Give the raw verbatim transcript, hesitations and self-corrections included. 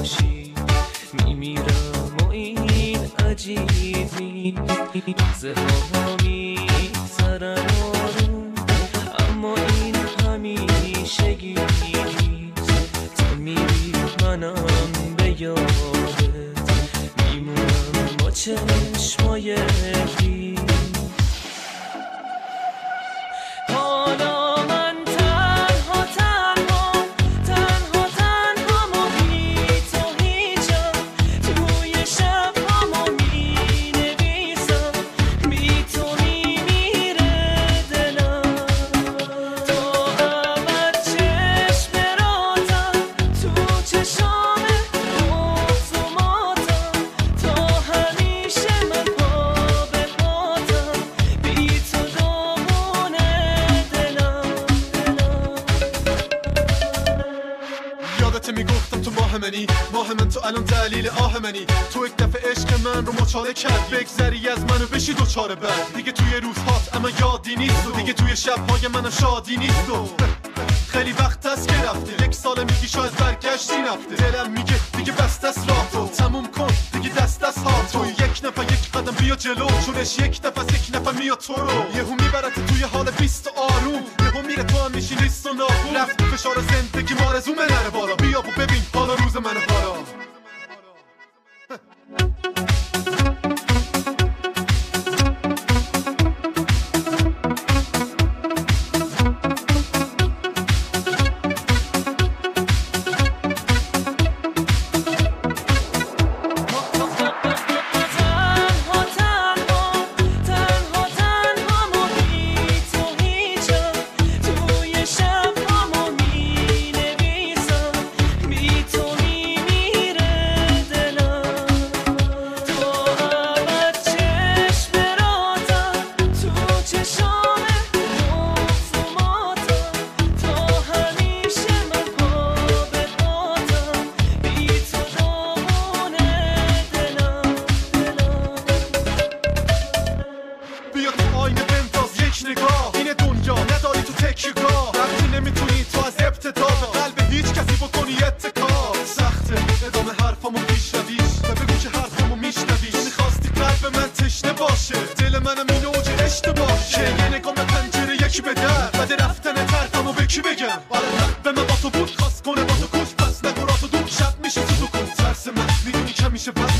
باشی میمیرم و این عجیب نیست ها میگذرن آروم اما این همیشگی نیست تو میری منم به یادت میمونم با چشمای خیس حالا من تنها تنها تنها تنها و بی تو هیچم توی شب همو می نویسم بی تو میمیره دلم تا ابد چشم براتم تو چشام روز و ماتم تا همیشه من پا به پاتم بی تو دامونه دلم یادت میگفتم تو ماه منی ماه من تو الان دلیل آه منی تو یک دفعه عشق من رو مچاله کرد بگذری از منو بشی دوچاره بد دیگه توی روزهات اما یادی نیست و دیگه توی شبهای منم شادی نیست و خیلی وقت هست که رفته یک سال میگی شاید برگشتی نفته دلم میگه دیگه بست است راه تو تموم کن دیگه دست از ها تو یک نفر یک قدم بیا جلو چونش یک نفر یک نفر میاد تو رو یهو میبرت توی حال بیست و آروم یهو میره تو هم میشی لیست و نابون رفت فشار زندگی مارزومه نره بالا بیا و ببین حالا روز من حالا تنها تنها تنها تنها و بی تو هیچم توی شب همو می نویسم بی تو میمیره دلم تا ابد چشم براتم تو چشام روز و ماتم تا همیشه من پا به پاتم بی تو دامونه دلم بیا تو آینه بنداز یک نگاه این دنیا نداری تو تکیه‌گاه وقتی نمیتونی تو از ابتدا به قلب هیچ کسی بکنی اتکا سخته ادامه حرفامو پیشرویش و بگو که حرفامو میشنویش میخواستی قلب من تشنه باشه دل منم این اوج اشتباه که یه نگاه به پنجره یکی به در بعد رفتن ترکمو به کی بگم آره به من با تو بود خواست کنه با تو کش پس نگو را تو دور شب میشه تو تو کن ترس من میدونی که میشه بس